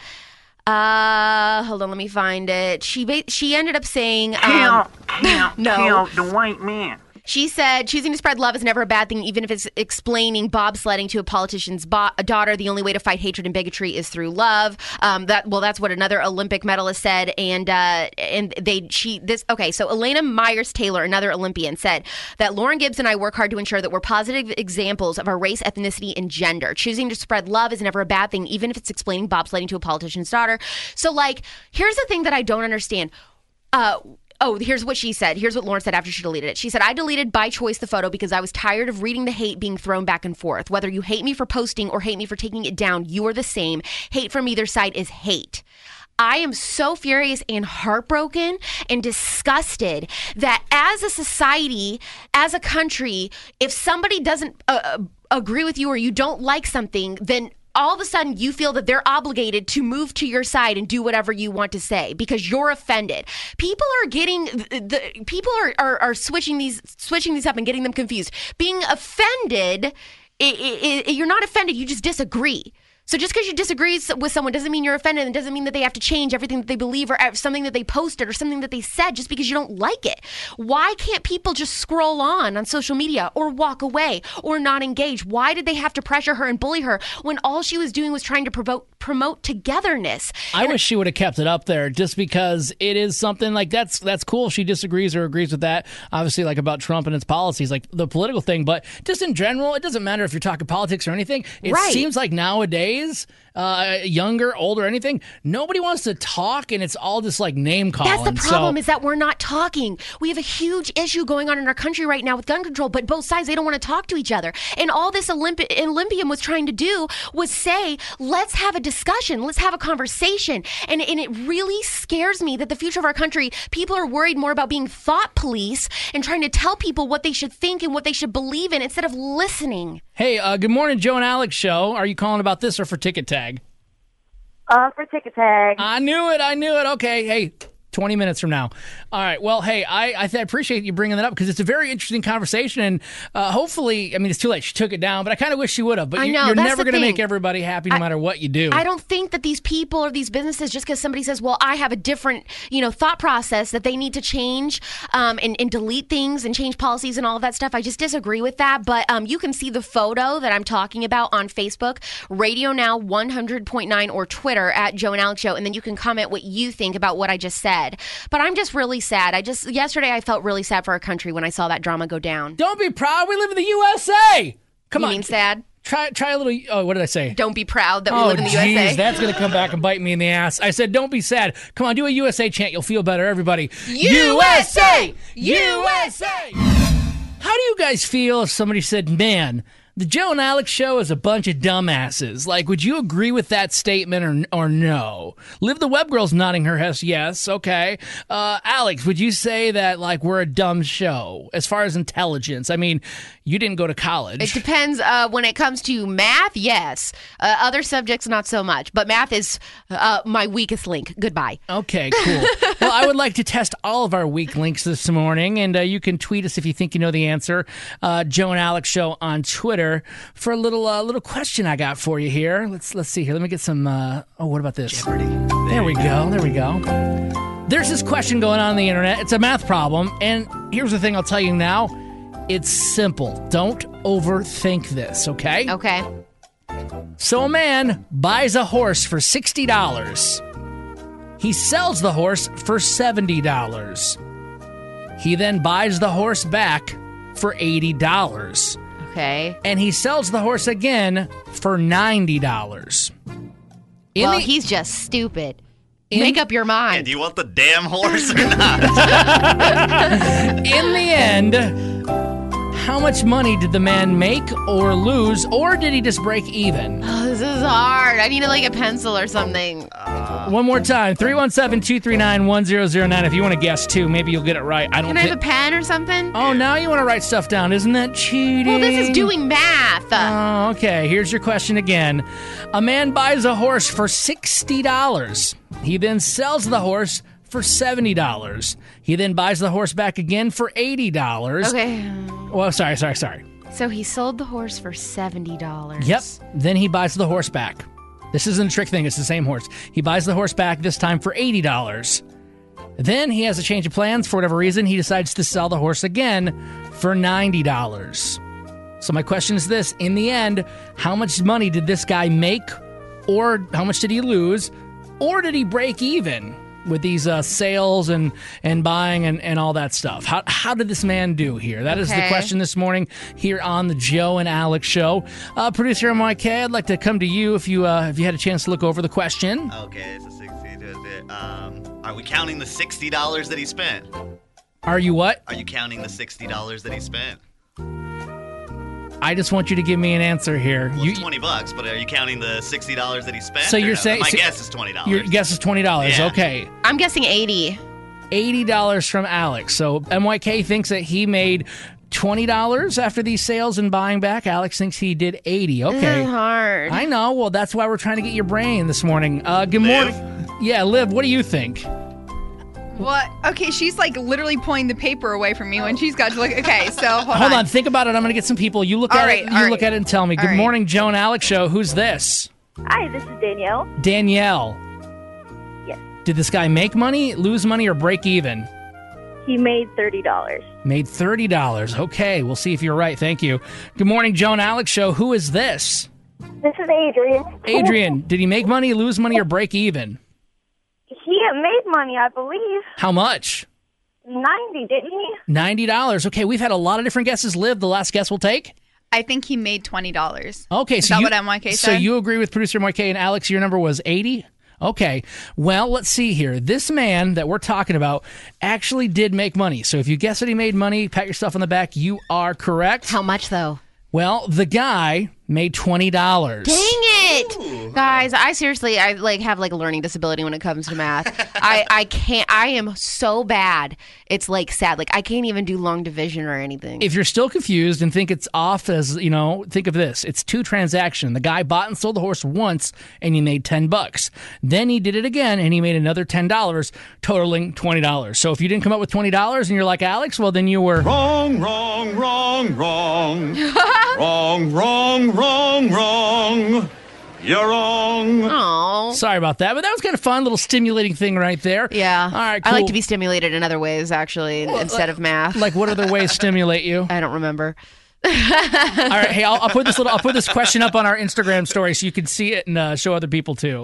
uh, hold on, let me find it. She ba- she ended up saying, um, Count, count, no. count the white man. She said, choosing to spread love is never a bad thing, even if it's explaining bobsledding to a politician's bo- daughter. The only way to fight hatred and bigotry is through love. Um, that well, that's what another Olympic medalist said. And uh, and they she this okay. So Elena Myers Taylor, another Olympian, said that Lauren Gibbs and I work hard to ensure that we're positive examples of our race, ethnicity, and gender. Choosing to spread love is never a bad thing, even if it's explaining bobsledding to a politician's daughter. So like, here's the thing that I don't understand. Uh, Oh, here's what she said. Here's what Lauren said after she deleted it. She said, I deleted by choice the photo because I was tired of reading the hate being thrown back and forth. Whether you hate me for posting or hate me for taking it down, you are the same. Hate from either side is hate. I am so furious and heartbroken and disgusted that as a society, as a country, if somebody doesn't uh, agree with you or you don't like something, then all of a sudden you feel that they're obligated to move to your side and do whatever you want to say because you're offended. People are getting the, the people are, are are switching these switching these up and getting them confused. Being offended, it, it, it, you're not offended, you just disagree. So just because you disagree with someone doesn't mean you're offended and doesn't mean that they have to change everything that they believe or something that they posted or something that they said just because you don't like it. Why can't people just scroll on on social media or walk away or not engage? Why did they have to pressure her and bully her when all she was doing was trying to promote promote togetherness? I and wish she would have kept it up there just because it is something like that's that's cool if she disagrees or agrees with that. Obviously, like about Trump and his policies, like the political thing, but just in general, it doesn't matter if you're talking politics or anything. It right. seems like nowadays, uh, younger, older, anything, nobody wants to talk, and it's all just like name calling. That's the problem, so, is that we're not talking. We have a huge issue going on in our country right now with gun control, but both sides, they don't want to talk to each other. And all this Olympi- Olympian was trying to do was say, let's have a discussion, let's have a conversation. And, and it really scares me that the future of our country, people are worried more about being thought police and trying to tell people what they should think and what they should believe in instead of listening. Hey, uh, good morning, Joe and Alex show. Are you calling about this or for Ticket Tag? Uh, for Ticket Tag. I knew it. I knew it. Okay. Hey, twenty minutes from now. All right. Well, hey, I, I, th- I appreciate you bringing that up because it's a very interesting conversation. And uh, hopefully, I mean, it's too late. She took it down, but I kind of wish she would have. But I you, know, you're that's never the going to thing. make everybody happy no I- matter what you do. I don't think that these people or these businesses, just because somebody says, well, I have a different, you know, thought process, that they need to change um, and, and delete things and change policies and all of that stuff. I just disagree with that. But um, you can see the photo that I'm talking about on Facebook, Radio Now one hundred point nine, or Twitter at Joe and Alex Show. And then you can comment what you think about what I just said. But I'm just really sad. I just, yesterday I felt really sad for our country when I saw that drama go down. Don't be proud. We live in the U S A. Come you on. mean sad? Try try a little. Oh, what did I say? Don't be proud that we oh, live in the U S A. geez, that's going to come back and bite me in the ass. I said, don't be sad. Come on, do a U S A chant. You'll feel better, everybody. U S A! U S A! How do you guys feel if somebody said, man, the Joe and Alex Show is a bunch of dumbasses? Like, would you agree with that statement or or no? Liv the Web Girl's nodding her head yes. Okay. Uh, Alex, would you say that, like, we're a dumb show as far as intelligence? I mean, you didn't go to college. It depends. Uh, when it comes to math, yes. Uh, other subjects, not so much. But math is uh, my weakest link. Goodbye. Okay, cool. Well, I would like to test all of our weak links this morning, and uh, you can tweet us if you think you know the answer. Uh, Joe and Alex Show on Twitter for a little uh, little question I got for you here. Let's let's see here. Let me get some. Uh, oh, what about this? Jeopardy. There we go. There we go. There's this question going on, on the internet. It's a math problem, and here's the thing. I'll tell you now. It's simple. Don't overthink this. Okay. Okay. So a man buys a horse for sixty dollars. He sells the horse for seventy dollars. He then buys the horse back for eighty dollars. Okay. And he sells the horse again for ninety dollars. In Well, the- he's just stupid. In- Make up your Hey, mind. do you want the damn horse or not? In the end, how much money did the man make or lose, or did he just break even? Oh, this is hard. I need like a pencil or something. One more time, three one seven, two three nine, one zero zero nine. If you want to guess, too, maybe you'll get it right. I don't Can I have thi- a pen or something? Oh, now you want to write stuff down. Isn't that cheating? Well, this is doing math. Oh, okay. Here's your question again. A man buys a horse for sixty dollars. He then sells the horse for seventy dollars. He then buys the horse back again for eighty dollars. Okay. Well, sorry, sorry, sorry. So he sold the horse for seventy dollars. Yep. Then he buys the horse back. This isn't a trick thing. It's the same horse. He buys the horse back, this time for eighty dollars. Then he has a change of plans. For whatever reason, he decides to sell the horse again for ninety dollars. So my question is this. In the end, how much money did this guy make? Or how much did he lose? Or did he break even with these uh, sales and, and buying and, and all that stuff? How how did this man do here? That is the Okay. question this morning here on the Joe and Alex Show. Uh, producer M Y K, I'd like to come to you if you uh, if you had a chance to look over the question. Okay, it's a sixty. Um, are we counting the sixty dollars that he spent? Are you what? Are you counting the sixty dollars that he spent? I just want you to give me an answer here. Well, You, it's twenty bucks, but are you counting the sixty dollars that he spent? So or you're no? saying- my so- guess is twenty dollars. your guess is twenty dollars. Yeah. Okay. I'm guessing eighty. eighty dollars from Alex. So M Y K thinks that he made twenty dollars after these sales and buying back. Alex thinks he did eighty. This Okay. is hard. I know. Well, that's why we're trying to get your brain this morning. Uh, good morning. Yeah, Liv, what do you think? What? Okay, she's like literally pulling the paper away from me when she's got to look. Okay, so hold, Hold on. Think about it. I'm going to get some people. You look All at right, it. all You right. look at it and tell me. All Good right. morning, Joe and Alex Show. Who's this? Hi, this is Danielle. Danielle. Yes. Did this guy make money, lose money, or break even? He made thirty dollars. Made thirty dollars. Okay, we'll see if you're right. Thank you. Good morning, Joe and Alex Show. Who is this? This is Adrian. Adrian, did he make money, lose money, or break even? He made money, I believe. How much? ninety, didn't he? ninety dollars. Okay, we've had a lot of different guesses. Liv, the last guess we'll take. I think he made twenty dollars. Okay, Is so that you, what M Y K so said? you agree with producer M Y K, and Alex, your number was eighty? Okay, well, let's see here. This man that we're talking about actually did make money. So if you guess that he made money, pat yourself on the back. You are correct. How much, though? Well, the guy made twenty dollars. Dang it, guys. I seriously, I like have like a learning disability when it comes to math. I, I can't. I am so bad. It's like sad. Like I can't even do long division or anything. If you're still confused and think it's off, as you know, think of this: it's two transactions. The guy bought and sold the horse once, and he made ten bucks. Then he did it again, and he made another ten dollars, totaling twenty dollars. So if you didn't come up with twenty dollars, and you're like Alex, well, then you were wrong, wrong, wrong, wrong, wrong, wrong, wrong, wrong. You're wrong. Oh, sorry about that, but that was kind of fun, little stimulating thing right there. Yeah. All right, cool. I like to be stimulated in other ways, actually, well, instead uh, of math. Like what other ways stimulate you? I don't remember. All right, hey, I'll, I'll put this little, I'll put this question up on our Instagram story so you can see it and uh, show other people too.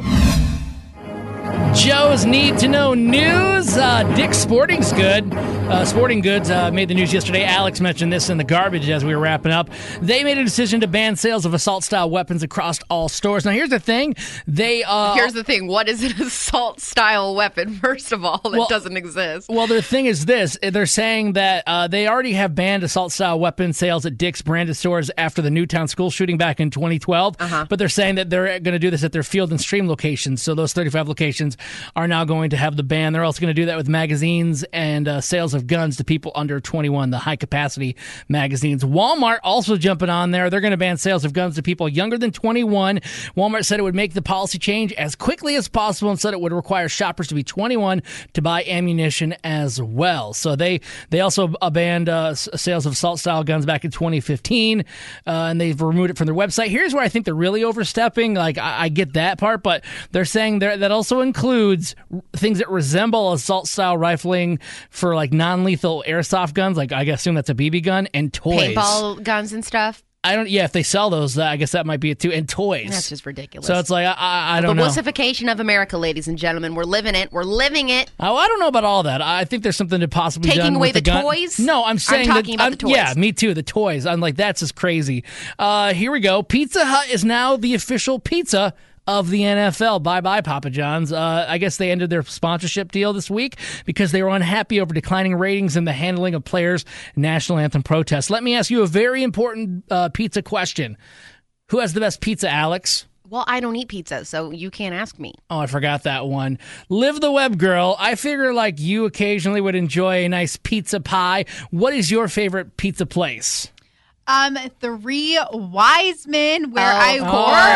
Joe's Need to Know News. Uh, Dick's Sporting's Good. Uh, Sporting Goods uh, made the news yesterday. Alex mentioned this in the garbage as we were wrapping up. They made a decision to ban sales of assault-style weapons across all stores. Now, here's the thing. They uh, Here's the thing. What is an assault-style weapon, first of all, that well, doesn't exist? Well, the thing is this. They're saying that uh, they already have banned assault-style weapon sales at Dick's branded stores after the Newtown school shooting back in twenty twelve. Uh-huh. But they're saying that they're going to do this at their Field and Stream locations. So those thirty-five locations are now going to have the ban. They're also going to do that with magazines and uh, sales of guns to people under twenty-one, the high-capacity magazines. Walmart also jumping on there. They're going to ban sales of guns to people younger than twenty-one. Walmart said it would make the policy change as quickly as possible and said it would require shoppers to be twenty-one to buy ammunition as well. So they, they also banned uh, sales of assault-style guns back in twenty fifteen, uh, and they've removed it from their website. Here's where I think they're really overstepping. Like, I, I get that part, but they're saying there that also includes things that resemble assault-style rifling for like non-lethal airsoft guns, like I assume that's a B B gun, and toys. Paintball guns and stuff. I don't. Yeah, if they sell those, I guess that might be it too. And toys. That's just ridiculous. So it's like I, I, I don't the know. The wussification of America, ladies and gentlemen. We're living it. We're living it. Oh, I don't know about all that. I think there's something to possibly taking done away with the, the gun. toys. No, I'm saying I'm talking that, about I'm, the toys. Yeah, me too. The toys. I'm like, that's just crazy. Uh, here we go. Pizza Hut is now the official pizza of the N F L. Bye-bye, Papa John's. Uh, I guess they ended their sponsorship deal this week because they were unhappy over declining ratings and the handling of players' national anthem protests. Let me ask you a very important uh, pizza question. Who has the best pizza, Alex? Well, I don't eat pizza, so you can't ask me. Oh, I forgot that one. Live the Web Girl. I figure like you occasionally would enjoy a nice pizza pie. What is your favorite pizza place? Um, Three Wise Men, where oh, I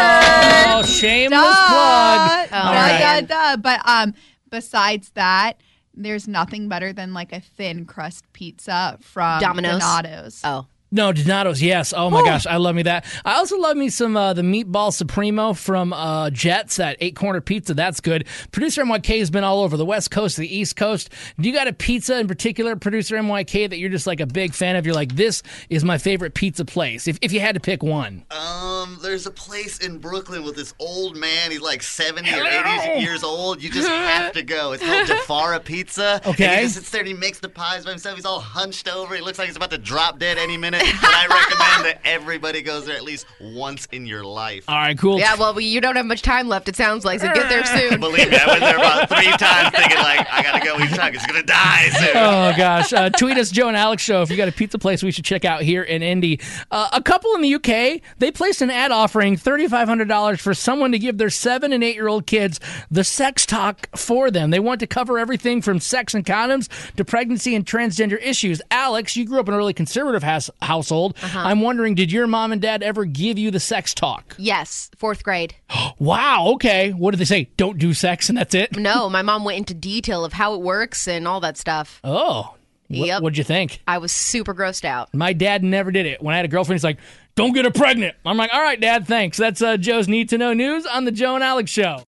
work. Oh, shameless duh, plug. Duh, All duh, right. duh. But um, besides that, there's nothing better than like a thin crust pizza from Domino's. Donato's. Oh. No, Donato's, yes. Oh, my Ooh. gosh, I love me that. I also love me some uh, the Meatball Supremo from uh, Jets, that eight-corner pizza. That's good. Producer M Y K has been all over the West Coast, the East Coast. Do you got a pizza in particular, Producer M Y K, that you're just like a big fan of? You're like, this is my favorite pizza place, if if you had to pick one. Um, there's a place in Brooklyn with this old man. He's like seventy or eighty years old. You just have to go. It's called Jafara Pizza. Okay. And he just sits there and he makes the pies by himself. He's all hunched over. He looks like he's about to drop dead any minute. But I recommend that everybody goes there at least once in your life. All right, cool. Yeah, well, you don't have much time left, it sounds like, so get there soon. Believe me, I went there about three times thinking, like, I got to go each time. He's going to die soon. Oh, gosh. Uh, tweet us, Joe and Alex Show, if you got a pizza place we should check out here in Indy. Uh, a couple in the U K, they placed an ad offering three thousand five hundred dollars for someone to give their seven and eight-year-old kids the sex talk for them. They want to cover everything from sex and condoms to pregnancy and transgender issues. Alex, you grew up in a really conservative house- household. Uh-huh. I'm wondering, did your mom and dad ever give you the sex talk? Yes, fourth grade. Wow, okay. What did they say? Don't do sex and that's it? No, my mom went into detail of how it works and all that stuff. Oh. What, Yep. What'd you think? I was super grossed out. My dad never did it. When I had a girlfriend, he's like, don't get her pregnant. I'm like, all right, Dad, thanks. That's uh, Joe's Need to Know News on the Joe and Alex Show.